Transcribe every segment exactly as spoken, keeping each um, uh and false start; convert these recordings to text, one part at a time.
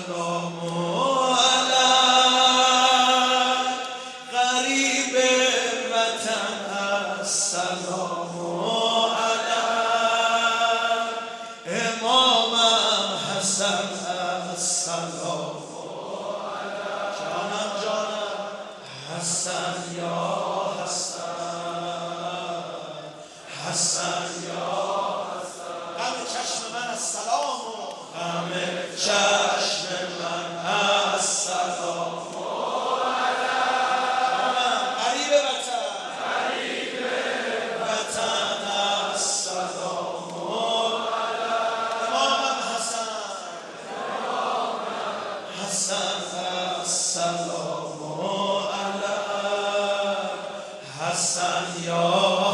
السلام علیک غریب وطن، السلام علیک امامم حسن، السلام علیک جانم جانم حسن یا حسن، حسن یا حسن غم چشم من السلام، غم چشم من السلام علیک غریب وطن، غریب وطن السلام علیک امامم حسن، حسن السلام علیک حسن یا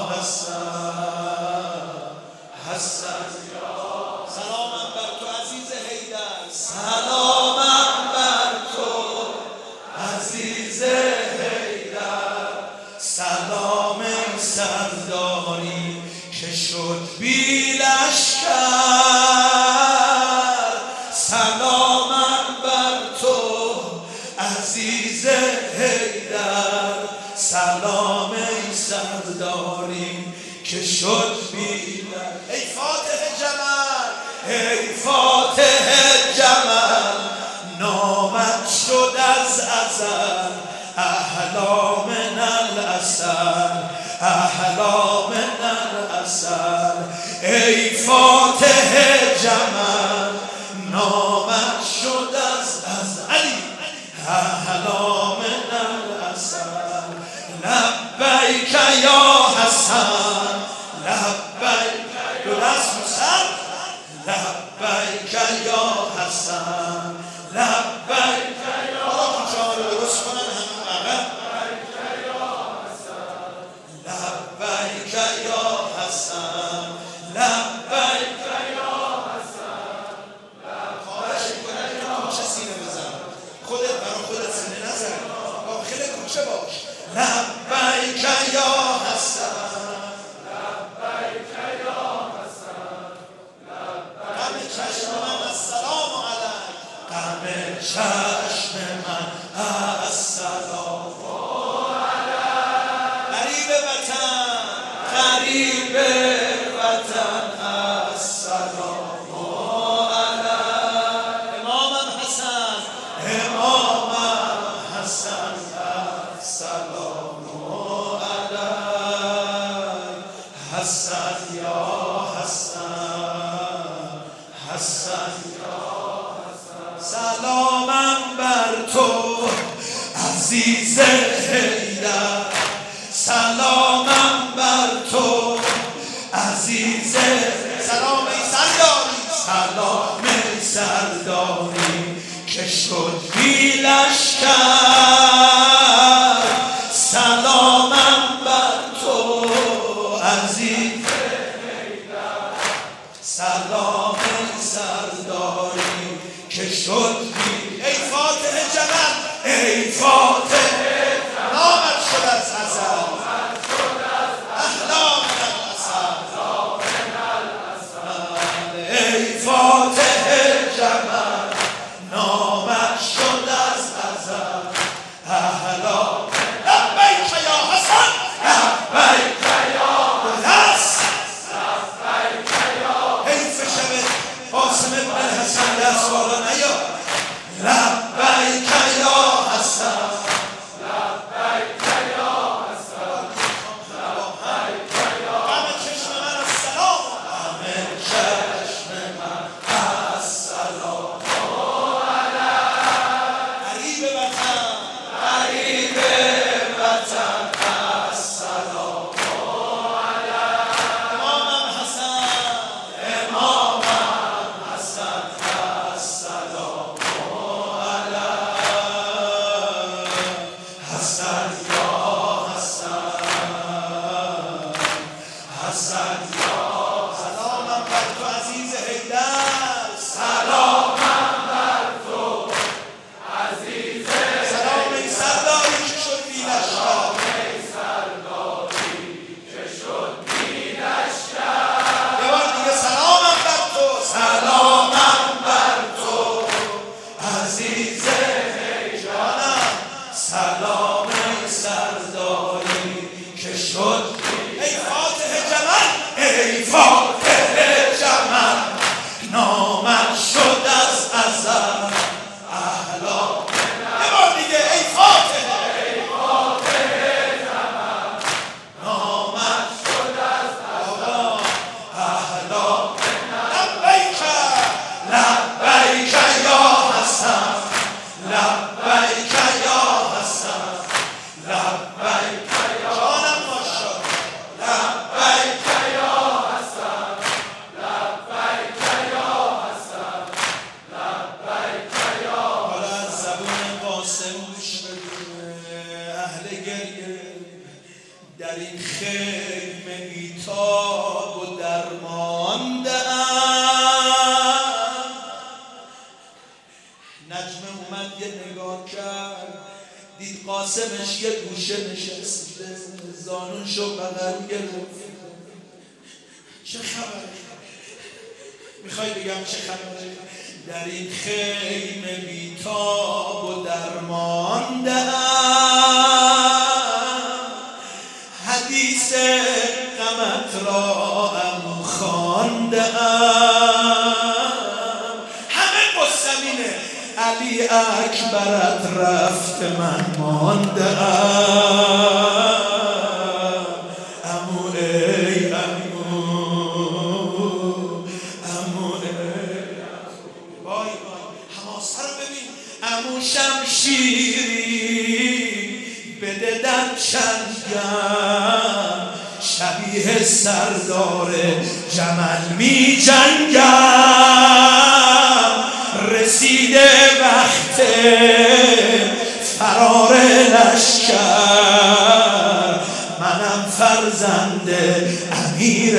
حسن، حسن یا سلامم بر تو عزیز حیدر، سلامم بر تو عزیز حیدر، سلام سرداری که شد بی لشکر، سلامم بر تو عزیز حیدر، سلام سرداری که شد بی لشکر. ای فاتح جمل، ای فاتح جمل، نامت شد از ازل احلا من العسل، احلا من العسل ای فاتح جمل، نامت شد از ازل احلا من العسل، لبیک یا حسن، لبیک دو دست موسر، لبیک یا حسن، لبیک یا حسن رو درست کنن همون عقب، لبیک یا حسن، لبیک یا حسن. خواهش میکنم که کوچه سینه بزن، خودت برای خودت سینه نزن، داخل کوچه باش. لبیک یا حسن، لبیک یا حسن، غم چشم من السلام علیک، غم چشم من السلام علیک غریب وطن، غریب وطن السلام علیک امامم حسن، امامم حسن السلام علیک حسن یا حسن، حسن یا حسن سلامم بر تو عزیز حیدر، سلامم بر تو عزیز، سلام ای سرداری، سلام ای سرداری که شد بی لشکر، سلامم بر تو عزیز حیدر، سلام ای سرداری که شد بی. ای فاتح جمل، ای فاتح نامت شد از ازل احلا من العسل، ای فاتح جمل، نامت شد از ازل احلا. لبیک یا حسن، لبیک یا حسن، لبیک یا حیف شب قاسم بن حسن دست بالا نیا، لبیک یا حسن، لبیک یا حسن، لبیک یا غم چشم من السلام، غم چشم من السلام علیک غریب وطن، غریب وطن السلام علیک امامم حسن، امامم حسن السلام قاسمش یه گوشه نشسته، زانونشو بغل گرفت. چه خبره؟ میخوای بگم چه خبره؟ در این خیمه بیتاب و درمانده‌ام، حدیث غمت را عمو خوانده‌ام. همه قسمینه علی اکبرت رفت من مانده‌ام. عمو ای عمو، عمو ای وای وای حماسه رو ببین. عمو شمشیری بده در چنگم، شبیه سردار جمل می جنگم. رسیده وقت فرار لشکر، منم فرزند امیر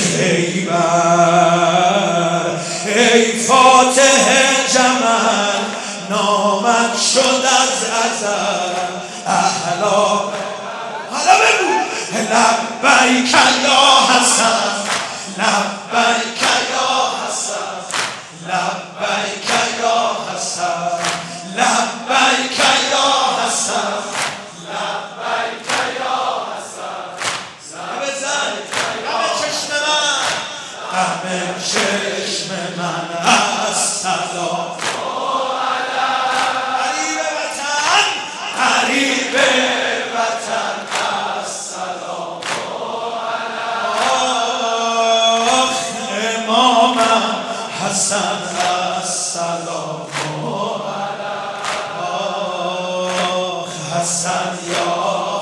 خیبر. ای فاتح جمل نامت شد از ازل، اهلا حالا بگو لبیک یا حسن، لبیک یا حسن، لبیک یا حسن، لبیک یا حسن، لبیک یا حسن. همه زن همه چشم من، همه چشم من از سلام غریب وطن، غریب وطن از سلام آخ امامم حسن از سلام آخ حسن یا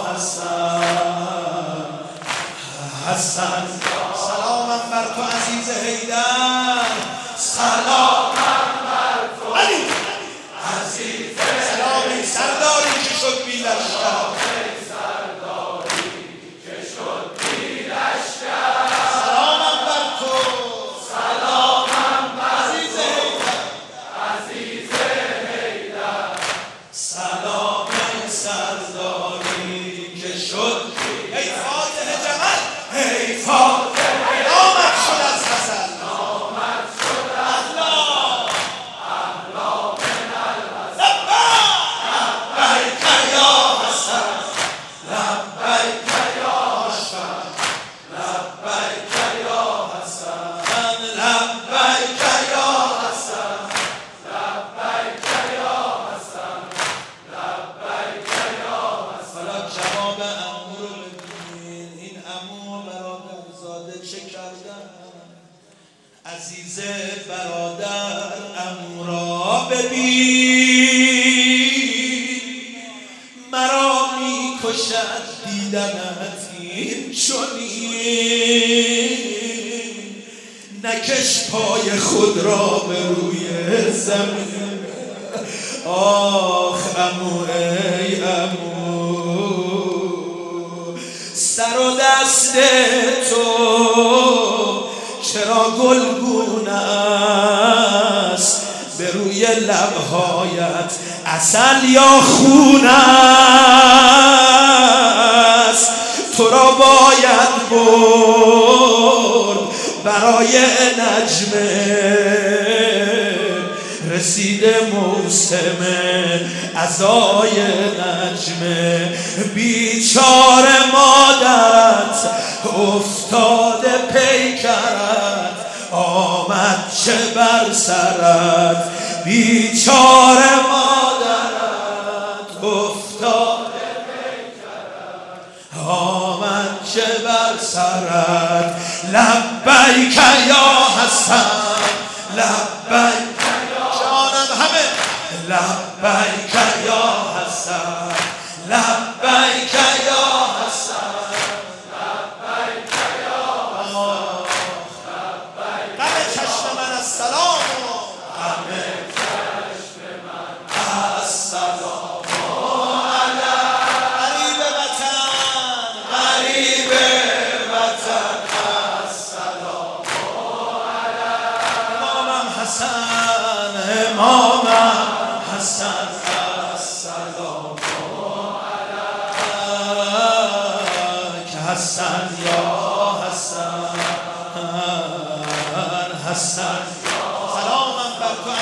حسن، حسن سلامم بر تو عزیز حیدر، سلامم بر تو علی عزیز سلام ای سرداری که شد بی لشکر، سرداری که شد بی لشکر. سلامم بر تو، سلامم بر عزیز حیدر، عزیز حیدر. سلام ای سرداری که شد ای فاتح جمل، ای فاتح نامت شد از حسن، نامت شد از اهلا اهلا من الحسن. لبیک یا حسن، لبیک یا حسن، لبیک یا حسن، لبیک یا حسن، لبیک یا حسن، لبیک یا حسن. حالا جواب عمو رو ببین. این عمو برادرزاده چه کردن؟ عزیز برادر عمو را ببین، مرا می کشد دیدنت این چنین. نکش پای خود را به روی زمین، آخ عمو ای عمو. سر و دست تو چرا گلگون است، به روی لبهایت عسل یا خون است. تو را باید برد برای نجمه، رسیده موسم عزای نجمه. بیچاره مادرت افتاده پیکرت، آمد چه بر سرت. بیچاره مادرت افتاده پیکرت، آمد چه بر سرت. لبیک یا حسن، لبیک جانم همه، لبیک یا حسن، لبیک یا حسن، لبیک یا حسن. غم چشم من از سلام، غم چشم من از سلام علی غریب وطن، غریب وطن از سلام علی امامم حسن، امامم حسن از سلام علی هستند. سلامم بر تو